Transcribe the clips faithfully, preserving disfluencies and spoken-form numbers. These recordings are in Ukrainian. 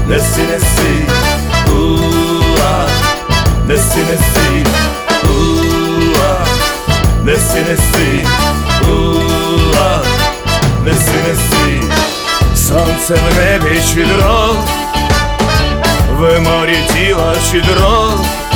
неси, неси, у-а, неси, неси, у-а, неси, неси, у-а, неси, неси. Сонце в небі щедро, в морі тіло щедро,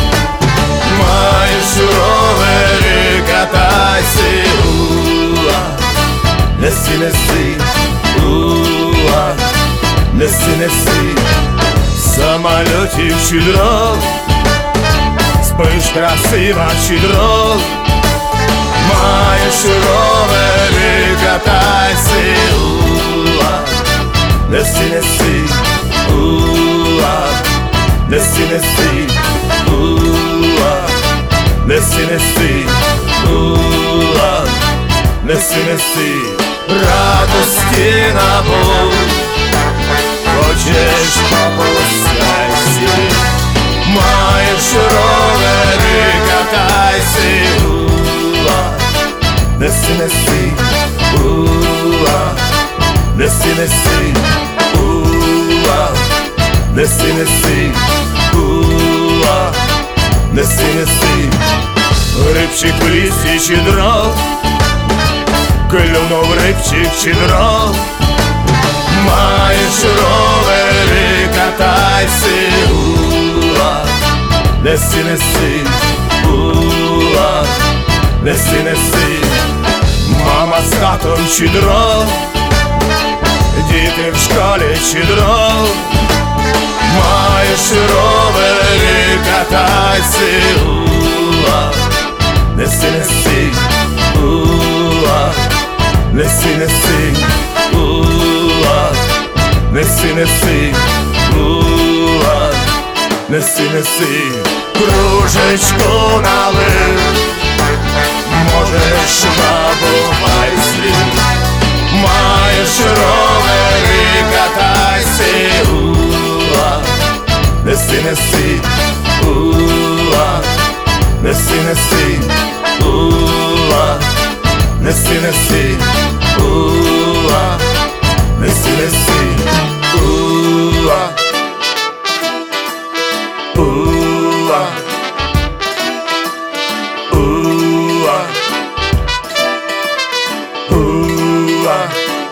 маєш ровери, катайся, у-а, неси, неси, у-а, неси, неси, самолетик щедро, спиш красиво щедро, маєш ровери, катайся, у-а, неси, неси, у-а, неси, неси, у-а, неси, неси, у-а, неси, неси, радості набув, хочеш попускайся, маєш ровери, катайся, у-а, неси, неси, у-а, неси, неси, у-а, неси, неси, у-а, неси, неси. Рибчик в лісі щедро, клюнув рибчик щедро, маєш ровери, катайся, у-а, неси, неси, у-а, неси, неси. Мама з татом щедро, діти в школі щедро, маєш ровери, катайся, у-а, неси, неси, у-а, неси, неси, у-а, неси, неси, у-а, неси, неси. Кружечку налив, можеш набувай слід, маєш ровери, катайся, у-а, неси, неси, у-а, неси, неси, у-а, неси, неси, у-а, неси, неси, у-а, у-а, у-а, у-а.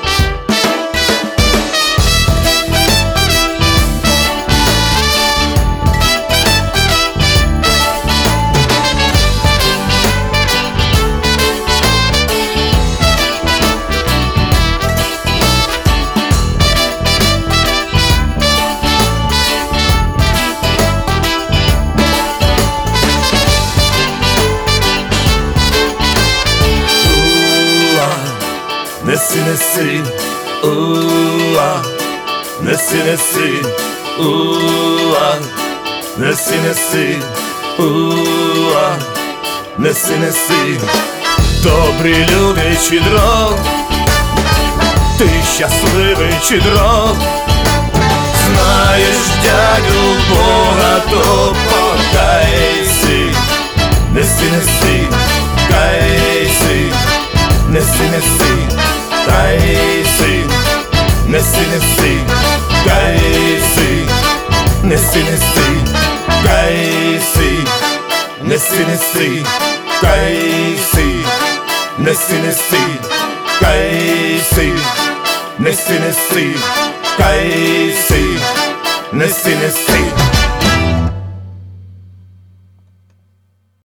Неси, неси, у-а, неси, неси, у-а, неси, неси, у-а, неси, неси. Добрі люди щедро, ти щасливий щедро, знаєш дядю Бога, то покайся, неси, неси, кайся, неси, неси, кайся, неси, неси, кайся, неси, неси, кайся, неси, неси, кайся, неси, неси, кайся, неси, неси, кайся, неси, неси.